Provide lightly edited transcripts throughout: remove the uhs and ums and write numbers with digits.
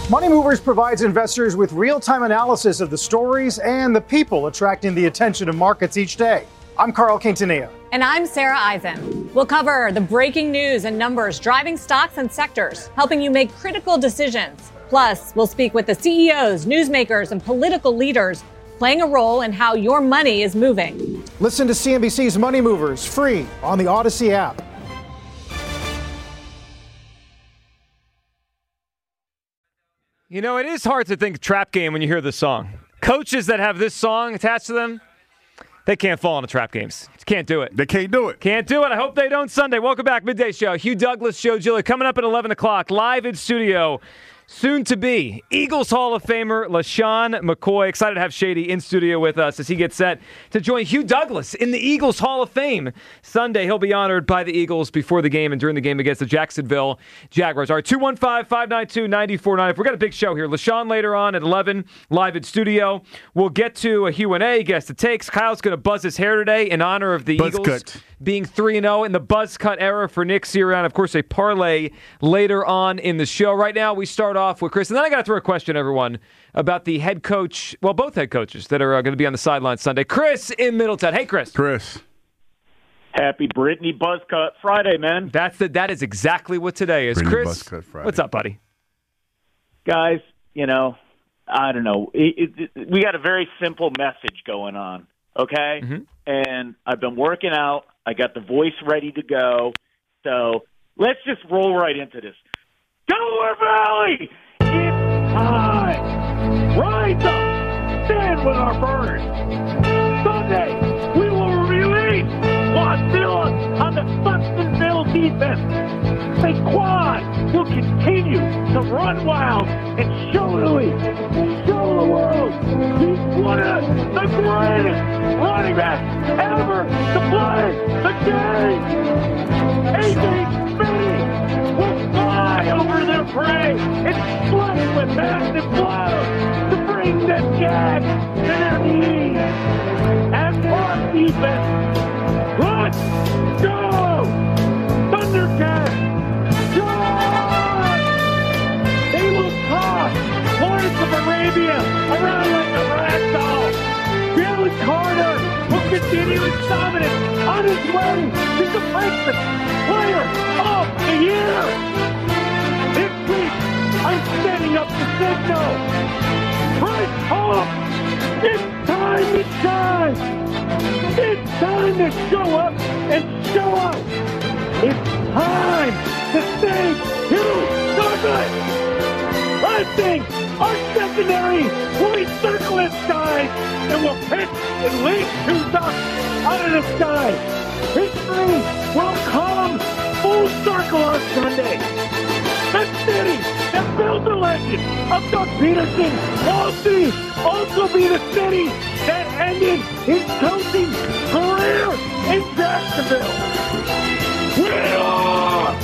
Money Movers provides investors with real-time analysis of the stories and the people attracting the attention of markets each day. I'm Carl Quintanilla. And I'm Sarah Eisen. We'll cover the breaking news and numbers driving stocks and sectors, helping you make critical decisions. Plus, we'll speak with the CEOs, newsmakers, and political leaders playing a role in how your money is moving. Listen to CNBC's Money Movers free on the Odyssey app. You know, it is hard to think trap game when you hear this song. Coaches that have this song attached to them, they can't fall into trap games. Can't do it. They can't do it. Can't do it. I hope they don't Sunday. Welcome back, Midday Show. Hugh Douglas, Joe Giglio, coming up at 11 o'clock, live in studio. Soon to be Eagles Hall of Famer LeSean McCoy. Excited to have Shady in studio with us as he gets set to join Hugh Douglas in the Eagles Hall of Fame. Sunday, he'll be honored by the Eagles before the game and during the game against the Jacksonville Jaguars. All right, 215-592-9490. We've got a big show here. LeSean later on at 11, live in studio. We'll get to a Q&A, guess the takes. Kyle's going to buzz his hair today in honor of the Eagles being 3-0 in the buzz cut era for Nick Sirianni. Of course, a parlay later on in the show. Right now, we start off with Chris. And then I got to throw a question, everyone, about the head coach, well, both head coaches that are going to be on the sideline Sunday. Chris in Middletown. Hey, Chris. Chris. Happy Brittany Buzzcut Friday, man. That is exactly what today is. Brittany Chris, Buzzcut Friday. What's up, buddy? Guys, you know, I don't know. We got a very simple message going on, okay? Mm-hmm. And I've been working out. I got the voice ready to go. So let's just roll right into this. Delaware Valley! It's time! Rise up! Stand with our birds! Sunday, we will release Quadzilla on the Buxtonville defense. Saquon will continue to run wild and show the league, show the world he's one of the greatest running backs ever to play the game. A.J. Smitty will fly over their prey and slay with massive blows to bring the Jags to their knees. As our defense, let's go! Thundercats! They will toss Lawrence of Arabia around like a rag doll. Jalen Carter will continue his dominance on his way to the Defensive Player of the Year. This week, I'm setting up the signal. Right off, it's time to shine. It's time to show up and show out. It's time to save Hugh Douglas. I think our secondary will be circling skies and will pitch and leap two ducks out of the sky. History will come full circle on Sunday. The city that built the legend of Doug Peterson will also be the city that ended his coaching career in Jacksonville. We are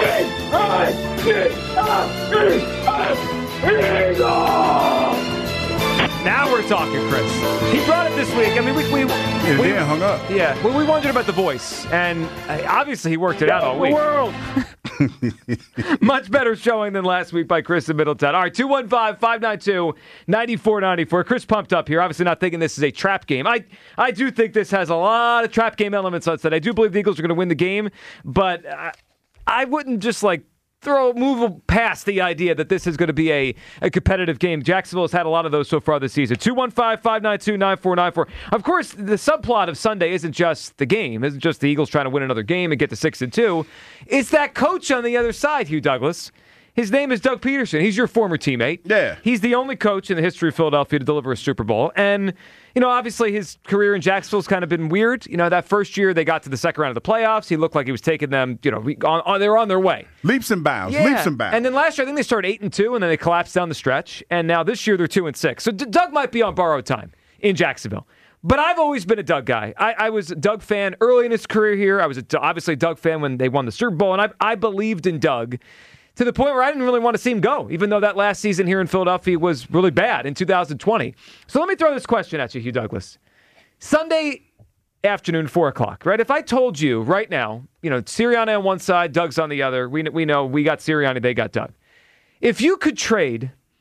Eagles! Now we're talking, Chris. He brought it this week. I mean, we hung up. Yeah, well, we wondered about the voice, and obviously he worked it out all week. World. Much better showing than last week by Chris in Middletown. All right, 215-592-9494. Chris pumped up here. Obviously not thinking this is a trap game. I do think this has a lot of trap game elements on it. I do believe the Eagles are going to win the game, but I wouldn't just move past the idea that this is going to be a competitive game. Jacksonville has had a lot of those so far this season. 215-592-9494. Of course, the subplot of Sunday isn't just the game, isn't just the Eagles trying to win another game and get to 6-2. It's that coach on the other side, Hugh Douglas. His name is Doug Peterson. He's your former teammate. Yeah. He's the only coach in the history of Philadelphia to deliver a Super Bowl. And, obviously his career in Jacksonville's kind of been weird. That first year they got to the second round of the playoffs. He looked like he was taking them, they were on their way. Leaps and bounds. Yeah. Leaps and bounds. And then last year, I think they started 8-2, and then they collapsed down the stretch. And now this year they're 2-6. So Doug might be on borrowed time in Jacksonville. But I've always been a Doug guy. I was a Doug fan early in his career here. I was obviously a Doug fan when they won the Super Bowl, and I believed in Doug to the point where I didn't really want to see him go, even though that last season here in Philadelphia was really bad in 2020. So let me throw this question at you, Hugh Douglas. Sunday afternoon, 4 o'clock, right? If I told you right now, Sirianni on one side, Doug's on the other, we know we got Sirianni, they got Doug. If you could trade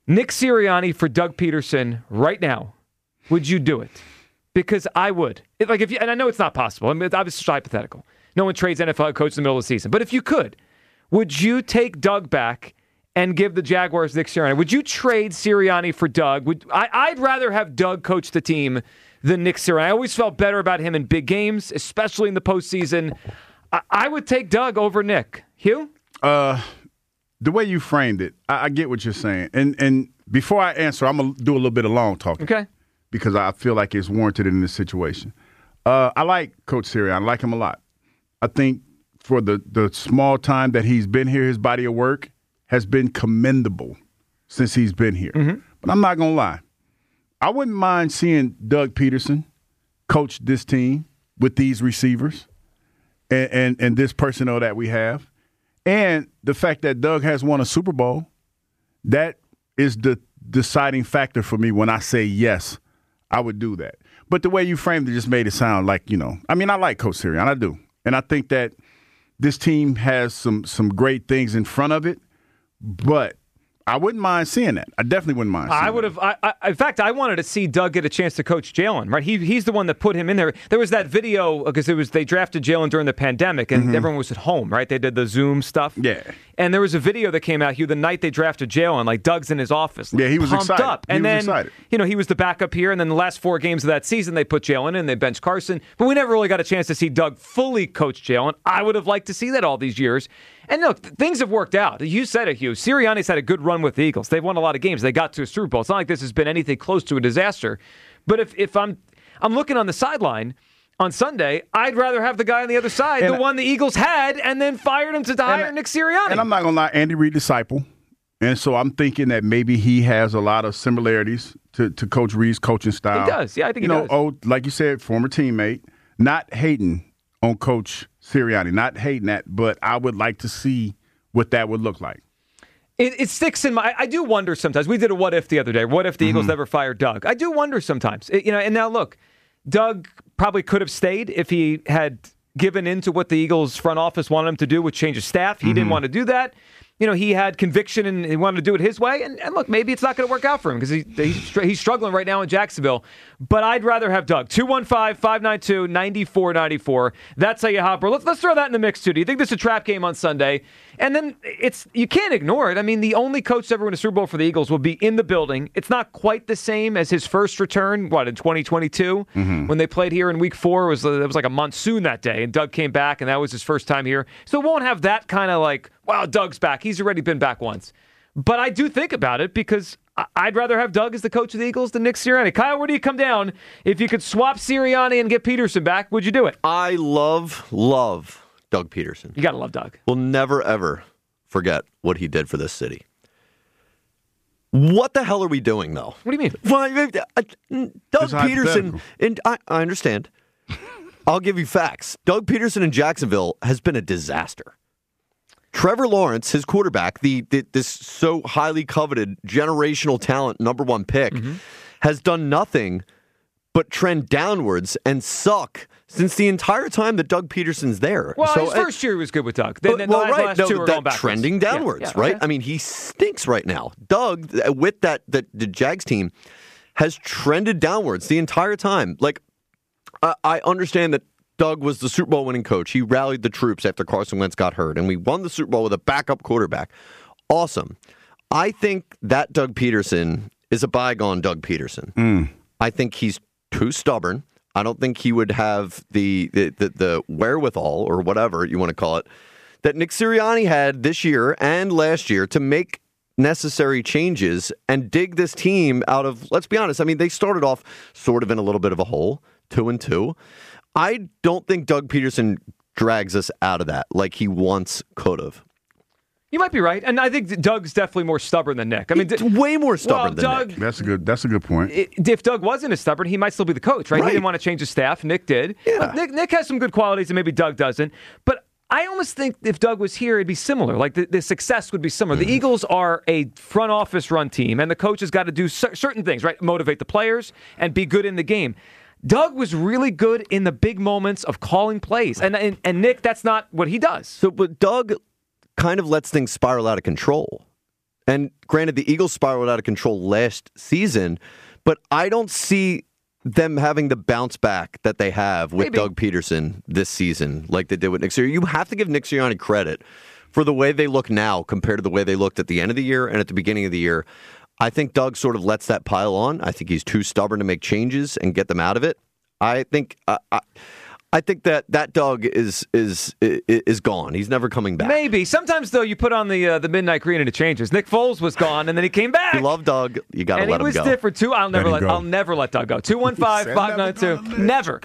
Nick Sirianni for Doug Peterson right now, would you do it? Because I would. And I know it's not possible. I mean, it's obviously hypothetical. No one trades NFL coach in the middle of the season. But if you could, would you take Doug back and give the Jaguars Nick Sirianni? Would you trade Sirianni for Doug? I'd rather have Doug coach the team than Nick Sirianni. I always felt better about him in big games, especially in the postseason. I would take Doug over Nick. Hugh? The way you framed it, I get what you're saying. And before I answer, I'm going to do a little bit of long talking. Okay. Because I feel like it's warranted in this situation. I like Coach Sirianni. I like him a lot. I think for the small time that he's been here, his body of work has been commendable since he's been here. Mm-hmm. But I'm not going to lie. I wouldn't mind seeing Doug Peterson coach this team with these receivers and this personnel that we have. And the fact that Doug has won a Super Bowl, that is the deciding factor for me when I say yes, I would do that. But the way you framed it just made it sound like, I mean, I like Coach Sirianni, I do. And I think that this team has some great things in front of it, but I wouldn't mind seeing that. I definitely wouldn't mind seeing I would have. In fact, I wanted to see Doug get a chance to coach Jalen, right? He's the one that put him in there. There was that video because they drafted Jalen during the pandemic and everyone was at home, right? They did the Zoom stuff. Yeah. And there was a video that came out, Hugh, the night they drafted Jalen, like Doug's in his office. Yeah, he was pumped excited. up. And then, he was the backup here. And then the last 4 games of that season, they put Jalen in, they benched Carson. But we never really got a chance to see Doug fully coach Jalen. I would have liked to see that all these years. And look, things have worked out. You said it, Hugh. Sirianni's had a good run with the Eagles. They've won a lot of games. They got to a Super Bowl. It's not like this has been anything close to a disaster. But if I'm looking on the sideline on Sunday, I'd rather have the guy on the other side, the one the Eagles had, and then fired him to hire Nick Sirianni. And I'm not going to lie, Andy Reid disciple. And so I'm thinking that maybe he has a lot of similarities to Coach Reid's coaching style. He does. Yeah, I think he does. Like you said, former teammate. Not hating on Coach Sirianni, not hating that, but I would like to see what that would look like. It sticks in my. I do wonder sometimes. We did a what if the other day. What if the Eagles never fired Doug? I do wonder sometimes. And now look, Doug probably could have stayed if he had given in to what the Eagles front office wanted him to do with change of staff. He didn't want to do that. He had conviction and he wanted to do it his way. And look, maybe it's not going to work out for him because he's struggling right now in Jacksonville. But I'd rather have Doug. 215-592-9494. That's how you hopper. Let's throw that in the mix, too. Do you think this is a trap game on Sunday? And then you can't ignore it. I mean, the only coach to ever win a Super Bowl for the Eagles will be in the building. It's not quite the same as his first return, in 2022? When they played here in Week 4. It was like a monsoon that day, and Doug came back, and that was his first time here. So it won't have that kind of like, wow, Doug's back. He's already been back once. But I do think about it because I'd rather have Doug as the coach of the Eagles than Nick Sirianni. Kyle, where do you come down? If you could swap Sirianni and get Peterson back, would you do it? I love Doug Peterson. You got to love Doug. We'll never, ever forget what he did for this city. What the hell are we doing, though? What do you mean? Well, Doug Peterson, and I understand. I'll give you facts. Doug Peterson in Jacksonville has been a disaster. Trevor Lawrence, his quarterback, this so highly coveted generational talent number 1 pick, has done nothing but trend downwards and suck since the entire time that Doug Peterson's there. Well, his first year was good with Doug. Then the last 2 are going backwards. Trending downwards, right? Okay. I mean, he stinks right now. Doug, with the Jags team, has trended downwards the entire time. Like, I understand that Doug was the Super Bowl winning coach. He rallied the troops after Carson Wentz got hurt, and we won the Super Bowl with a backup quarterback. Awesome. I think that Doug Peterson is a bygone Doug Peterson. I think he's too stubborn. I don't think he would have the wherewithal, or whatever you want to call it, that Nick Sirianni had this year and last year to make necessary changes and dig this team out of, let's be honest, I mean, they started off sort of in a little bit of a hole, 2-2. I don't think Doug Peterson drags us out of that like he once could have. You might be right, and I think Doug's definitely more stubborn than Nick. I mean, way more stubborn than Doug, Nick. That's a good point. If Doug wasn't as stubborn, he might still be the coach, right? He didn't want to change his staff. Nick did. Yeah. Nick has some good qualities, and maybe Doug doesn't. But I almost think if Doug was here, it'd be similar. Like the success would be similar. The Eagles are a front office run team, and the coach has got to do certain things, right? Motivate the players and be good in the game. Doug was really good in the big moments of calling plays. And Nick, that's not what he does. But Doug kind of lets things spiral out of control. And granted, the Eagles spiraled out of control last season, but I don't see them having the bounce back that they have with Doug Peterson this season, like they did with Nick Sirianni. You have to give Nick Sirianni credit for the way they look now compared to the way they looked at the end of the year and at the beginning of the year. I think Doug sort of lets that pile on. I think he's too stubborn to make changes and get them out of it. I think that Doug is gone. He's never coming back. Maybe. Sometimes, though, you put on the midnight green and it changes. Nick Foles was gone, and then he came back. You love Doug. You got to let him go. And he was different, too. I'll never let Doug go. 215-592. Never.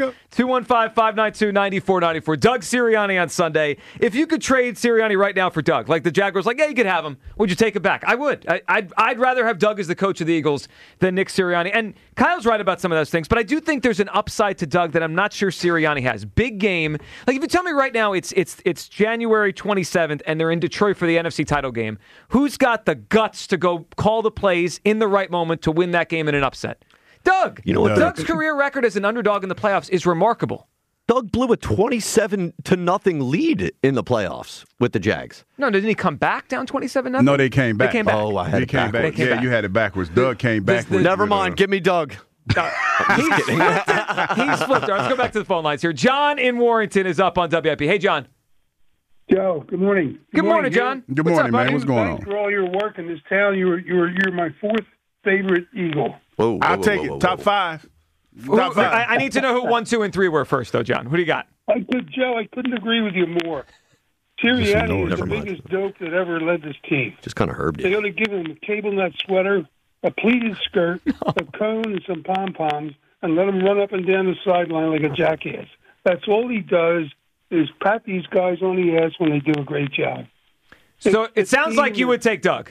215-592-9494. Doug Sirianni on Sunday. If you could trade Sirianni right now for Doug, like the Jaguars, like, yeah, you could have him. Would you take it back? I would. I'd rather have Doug as the coach of the Eagles than Nick Sirianni. And Kyle's right about some of those things, but I do think there's an upside to Doug that I'm not sure Sirianni has. Big game. Like, if you tell me right now it's January 27th and they're in Detroit for the NFC title game, who's got the guts to go call the plays in the right moment to win that game in an upset? Doug. You know what? Doug's career record as an underdog in the playoffs is remarkable. Doug blew a 27-0 lead in the playoffs with the Jags. No, didn't he come back down 27-0? No, they came back. They came back. Oh, I had it backwards. They came back. You had it backwards. Doug came back. Never mind. Give me Doug. He's flipped it. Let's go back to the phone lines here. John in Warrington is up on WIP. Hey, John. Joe, good morning. Good morning, John. Good morning, man. What's going on? Thanks for all your work in this town. You're my fourth favorite Eagle. I'll take it. Top five. Top five. I need to know who 1, 2, and 3 were first, though, John. Who do you got? Joe, I couldn't agree with you more. Sirianni is the biggest dope that ever led this team. Just kind of herbed They it. ought to give him a cable nut sweater, a pleated skirt, a cone, and some pom-poms, and let him run up and down the sideline like a jackass. That's all he does is pat these guys on the ass when they do a great job. So it sounds like you would take Doug.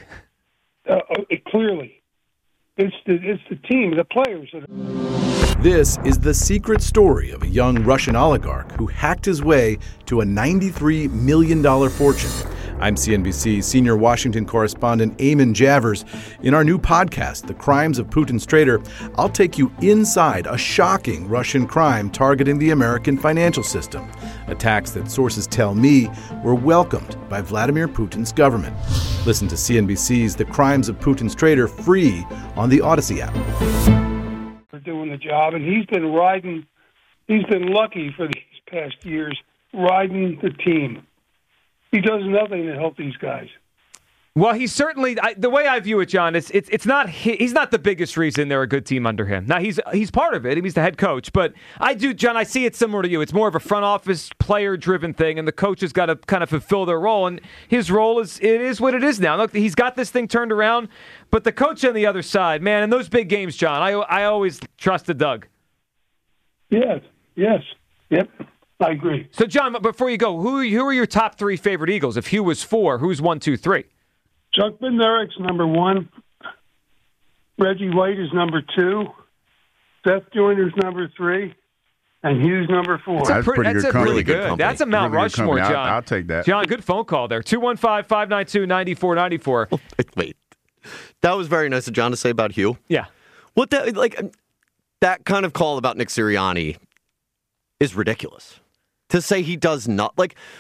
Clearly. It's the team, the players that are... This is the secret story of a young Russian oligarch who hacked his way to a $93 million fortune. I'm CNBC's senior Washington correspondent Eamon Javers. In our new podcast, The Crimes of Putin's Traitor, I'll take you inside a shocking Russian crime targeting the American financial system. Attacks that sources tell me were welcomed by Vladimir Putin's government. Listen to CNBC's The Crimes of Putin's Traitor free on the Odyssey app. Doing the job, and he's been lucky for these past years riding the team. He does nothing to help these guys. Well, he's certainly the way I view it, John. It's not he's not the biggest reason they're a good team under him. Now he's part of it. He's the head coach, but I do, John. I see it similar to you. It's more of a front office player driven thing, and the coach has got to kind of fulfill their role. And his role is what it is now. Look, he's got this thing turned around, but the coach on the other side, man, in those big games, John, I always trusted Doug. Yes, yep. I agree. So, John, before you go, who are your top 3 favorite Eagles? If Hugh was 4, who's 1, 2, 3? Chuck Bednarik's number 1. Reggie White is number 2. Seth Joyner's number 3. And Hugh's number 4. That's really good company. That's a Mount Rushmore, John. I'll take that. John, good phone call there. 215-592-9494. Wait. That was very nice of John to say about Hugh. Yeah. What that kind of call about Nick Sirianni is ridiculous. To say he does not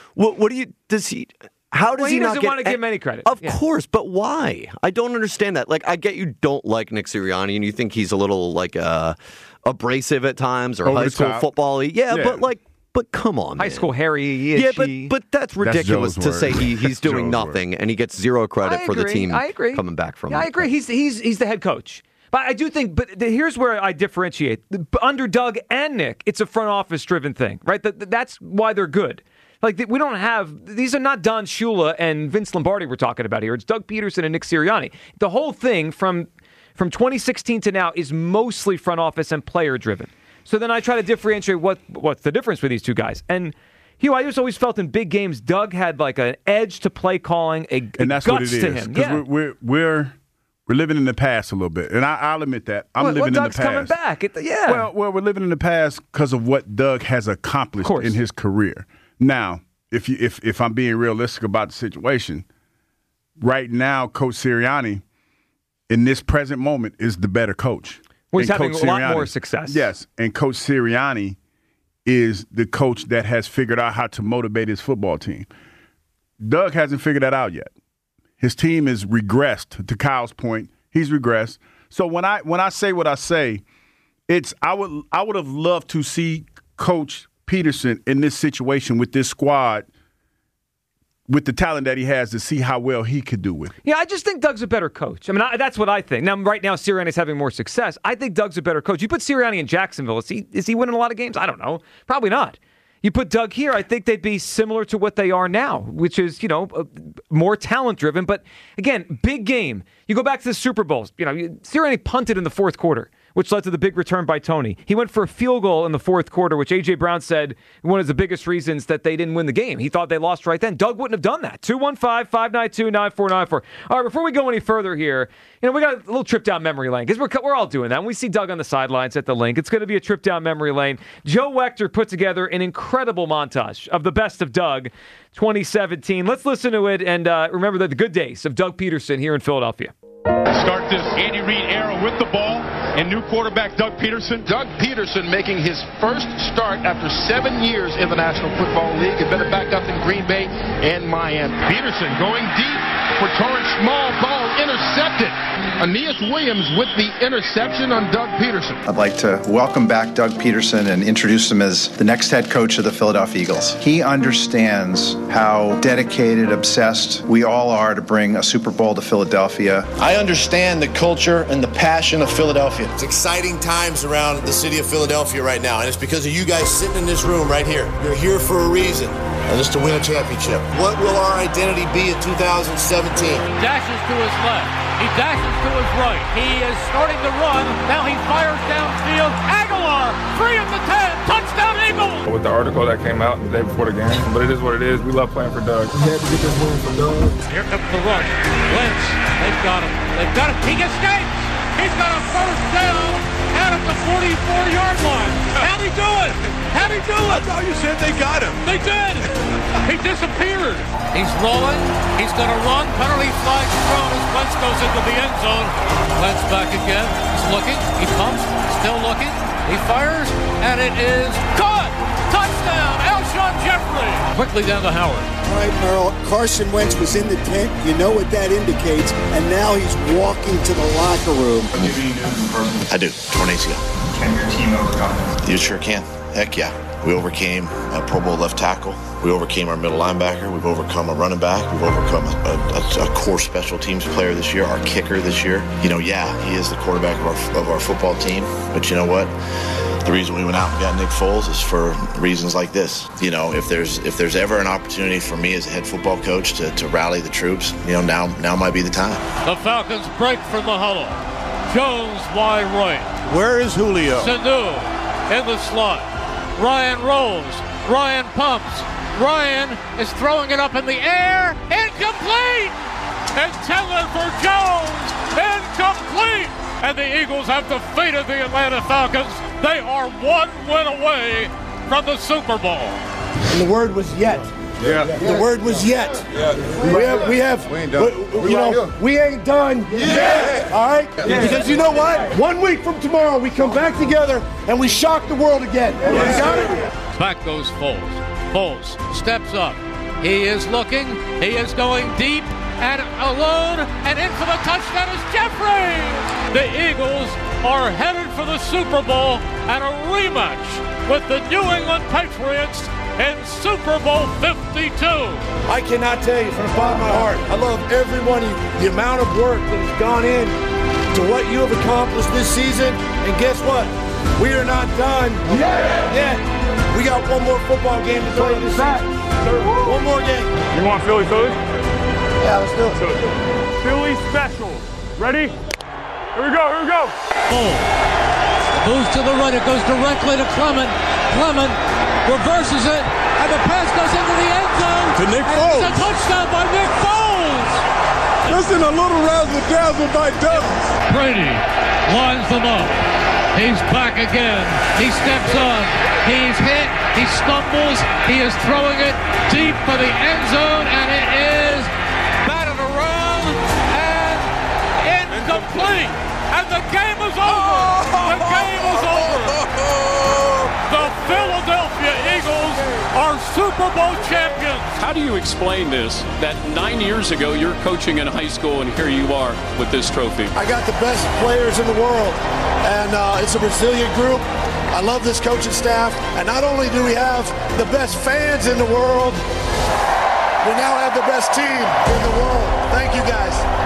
how does he not doesn't want to give him any credit. Of course, but why? I don't understand that. Like, I get you don't like Nick Sirianni and you think he's a little abrasive at times or high school football-y. Yeah, but come on, high man. School Harry. Yeah, but that's ridiculous to say he's doing nothing and he gets zero credit for the team coming back from it. I agree. He's the head coach. But I do think, here's where I differentiate. Under Doug and Nick, it's a front office driven thing, right? That's why they're good. Like, we don't have, these are not Don Shula and Vince Lombardi we're talking about here. It's Doug Peterson and Nick Sirianni. The whole thing from 2016 to now is mostly front office and player driven. So then I try to differentiate what's the difference with these two guys. And Hugh, I just always felt in big games, Doug had like an edge to play calling, and that's guts what it is. to him. Yeah. We're living in the past a little bit, and I'll admit that. I'm living in the past. Doug's coming back. Well, we're living in the past because of what Doug has accomplished in his career. Now, if I'm being realistic about the situation, right now, Coach Sirianni, in this present moment, is the better coach. Well, he's having a lot more success. Yes, and Coach Sirianni is the coach that has figured out how to motivate his football team. Doug hasn't figured that out yet. His team has regressed. To Kyle's point, he's regressed. So when I say what I say, it's I would have loved to see Coach Peterson in this situation with this squad, with the talent that he has, to see how well he could do with it. Yeah, I just think Doug's a better coach. I mean, that's what I think. Now, right now, Sirianni's having more success. I think Doug's a better coach. You put Sirianni in Jacksonville, is he winning a lot of games? I don't know. Probably not. You put Doug here, I think they'd be similar to what they are now, which is, more talent-driven. But, again, big game. You go back to the Super Bowls. Sirianni punted in the fourth quarter, which led to the big return by Tony. He went for a field goal in the fourth quarter, which A.J. Brown said one of the biggest reasons that they didn't win the game. He thought they lost right then. Doug wouldn't have done that. 215-592-9494. All right, before we go any further here, we got a little trip down memory lane, because we're all doing that. When we see Doug on the sidelines at the link, it's going to be a trip down memory lane. Joe Wechter put together an incredible montage of the best of Doug 2017. Let's listen to it and remember the good days of Doug Peterson here in Philadelphia. Start this Andy Reid era with the ball and new quarterback Doug Peterson. Doug Peterson making his first start after 7 years in the National Football League. Had been back up in Green Bay and Miami. Peterson going deep for Torrance. Small ball intercepted. Aeneas Williams with the interception on Doug Peterson. I'd like to welcome back Doug Peterson and introduce him as the next head coach of the Philadelphia Eagles. He understands how dedicated, obsessed we all are to bring a Super Bowl to Philadelphia. I understand the culture and the passion of Philadelphia. It's exciting times around the city of Philadelphia right now, and it's because of you guys sitting in this room right here. You're here for a reason, and it's to win a championship. What will our identity be in 2017? Dashes to his left. He dashes to his right. He is starting to run. Now he fires downfield. Aguilar, 3 of the 10. Touchdown Eagles! With the article that came out the day before the game, but it is what it is. We love playing for Doug. We had to get this win for Doug. Here comes the rush. Wentz, they've got him. They've got him. He escapes. He's got a first down out of the 44-yard line. How'd he do it? How'd he do it? I thought you said they got him. They did. He disappeared. He's rolling. He's going to run. Penalty flag thrown as Wentz goes into the end zone. Wentz back again. He's looking. He pumps. Still looking. He fires. And it is caught. Touchdown. Alshon Jeffrey. Quickly down to Howard. All right, Merrill. Carson Wentz was in the tent. You know what that indicates. And now he's walking to the locker room. I do. Torn ACL. Can your team overcome this? You sure can. Heck yeah. We overcame a Pro Bowl left tackle. We overcame our middle linebacker. We've overcome a running back. We've overcome a core special teams player this year, our kicker this year. He is the quarterback of our football team. But you know what? The reason we went out and got Nick Foles is for reasons like this. If there's ever an opportunity for me as a head football coach to rally the troops, now might be the time. The Falcons break from the huddle. Jones wide right. Where is Julio? Sanu in the slot. Ryan rolls. Ryan pumps. Ryan is throwing it up in the air. Incomplete! Intended for Jones. Incomplete! And the Eagles have defeated the Atlanta Falcons. They are 1 win away from the Super Bowl. And the word was yet. Yeah. The word was yet. Yeah. We ain't done. We ain't done yet. All right? Yeah. Because you know what? 1 week from tomorrow, we come back together and we shock the world again. You got it? Back goes Foles. Foles steps up. He is looking. He is going deep and alone. And in for the touchdown is Jeffrey. The Eagles are headed for the Super Bowl and a rematch with the New England Patriots in Super Bowl 52. I cannot tell you from the bottom of my heart, I love every one of you. The amount of work that has gone in to what you have accomplished this season. And guess what? We are not done yet. We got one more football game to play this season. One more game. You want Philly? Yeah, let's do it. Philly special. Ready? Here we go. Boom. Moves to the right. It goes directly to Clement. Clement reverses it, and the pass goes into the end zone. To Nick Foles. It's a touchdown by Nick Foles. Listen, a little razzle-dazzle by Doug. Brady lines them up. He's back again. He steps on. He's hit. He stumbles. He is throwing it deep for the end zone, and it is batted around and incomplete. And the game is over. The game is over. The Philadelphia Eagles are Super Bowl champions. How do you explain this, that 9 years ago you're coaching in high school and here you are with this trophy? I got the best players in the world, and it's a resilient group. I love this coaching staff, and not only do we have the best fans in the world, we now have the best team in the world. Thank you, guys.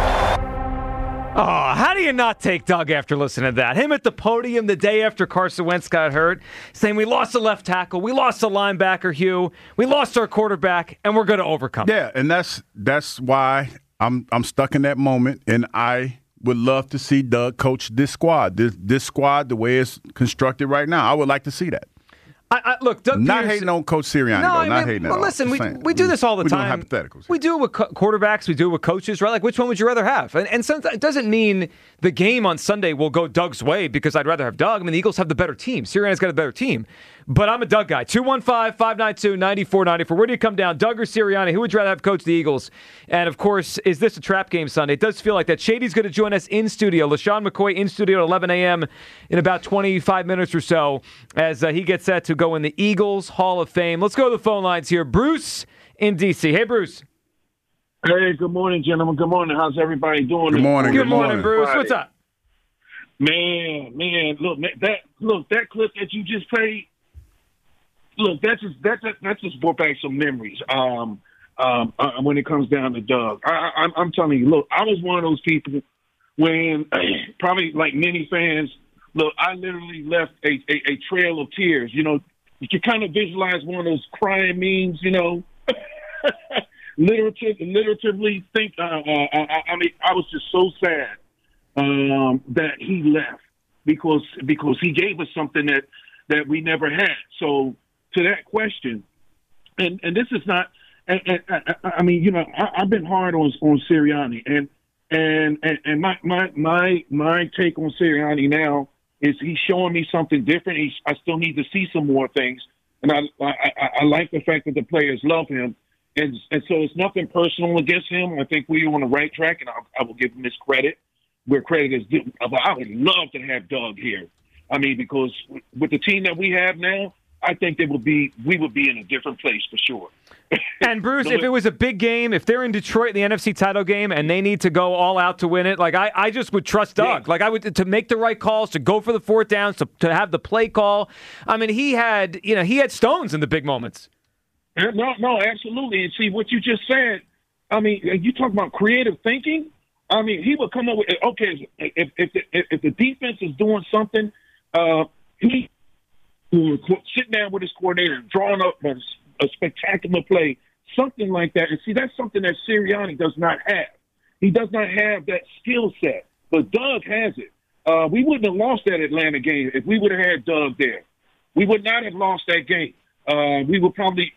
Oh, how do you not take Doug after listening to that? Him at the podium the day after Carson Wentz got hurt, saying we lost a left tackle, we lost a linebacker, Hugh, we lost our quarterback, and we're going to overcome. Yeah, and that's why I'm stuck in that moment, and I would love to see Doug coach this squad. This squad, the way it's constructed right now, I would like to see that. Look, Doug not Peterson, hating on Coach Sirianni, no, not hating at all. Listen, we do this all the time. We're doing hypotheticals. We do it with quarterbacks. We do it with coaches, right? Like, which one would you rather have? And sometimes it doesn't mean the game on Sunday will go Doug's way because I'd rather have Doug. I mean, the Eagles have the better team. Sirianni's got a better team. But I'm a Doug guy. 215-592-9494. Where do you come down? Doug or Sirianni? Who would you rather have coach the Eagles? And, of course, is this a trap game Sunday? It does feel like that. Shady's going to join us in studio. LaShawn McCoy in studio at 11 a.m. in about 25 minutes or so as he gets set to go in the Eagles Hall of Fame. Let's go to the phone lines here. Bruce in D.C. Hey, Bruce. Hey, good morning, gentlemen. Good morning. How's everybody doing? Good morning. Good morning, Bruce. What's up? Man, look, that clip that you just played. Look, that just brought back some memories. When it comes down to Doug, I'm telling you, look, I was one of those people when probably like many fans. Look, I literally left a trail of tears. You know, you can kind of visualize one of those crying memes. You know, literally think. I mean, I was just so sad that he left because he gave us something that we never had. So. To that question, and this is not, I mean, you know, I've been hard on Sirianni, and my take on Sirianni now is he's showing me something different. I still need to see some more things, and I like the fact that the players love him, and so it's nothing personal against him. I think we're on the right track, and I will give him his credit where credit is due. But I would love to have Doug here. I mean, because with the team that we have now. I think we would be in a different place for sure. And Bruce, if it was a big game, if they're in Detroit in the NFC title game and they need to go all out to win it, like I just would trust Doug. Yeah. Like I would to make the right calls, to go for the fourth downs, to have the play call. I mean, he had stones in the big moments. No, absolutely. And see what you just said. I mean, you talk about creative thinking. I mean, he would come up with if the defense is doing something, he. Sitting down with his coordinator, drawing up a spectacular play, something like that. And see, that's something that Sirianni does not have. He does not have that skill set, but Doug has it. We wouldn't have lost that Atlanta game if we would have had Doug there. We would not have lost that game. We would probably,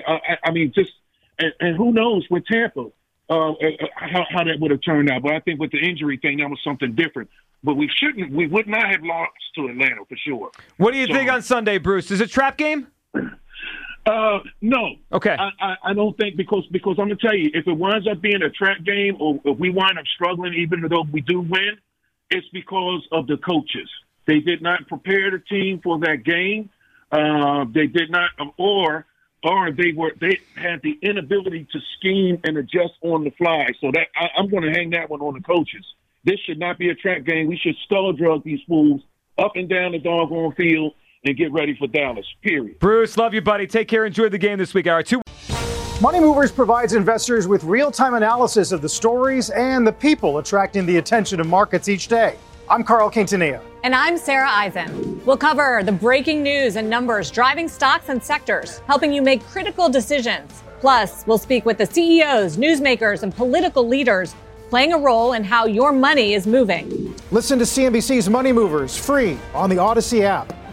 and who knows with Tampa how that would have turned out. But I think with the injury thing, that was something different. But we would not have lost to Atlanta for sure. What do you think on Sunday, Bruce? Is it a trap game? No. Okay. I don't think because I'm going to tell you, if it winds up being a trap game or if we wind up struggling, even though we do win, it's because of the coaches. They did not prepare the team for that game. They did not, or they had the inability to scheme and adjust on the fly. So that I'm going to hang that one on the coaches. This should not be a trap game. We should skull drug these fools up and down the doggone field and get ready for Dallas, period. Bruce, love you, buddy. Take care. Enjoy the game this week. All right, Money Movers provides investors with real-time analysis of the stories and the people attracting the attention of markets each day. I'm Carl Quintanilla. And I'm Sarah Eisen. We'll cover the breaking news and numbers driving stocks and sectors, helping you make critical decisions. Plus, we'll speak with the CEOs, newsmakers, and political leaders playing a role in how your money is moving. Listen to CNBC's Money Movers free on the Odyssey app.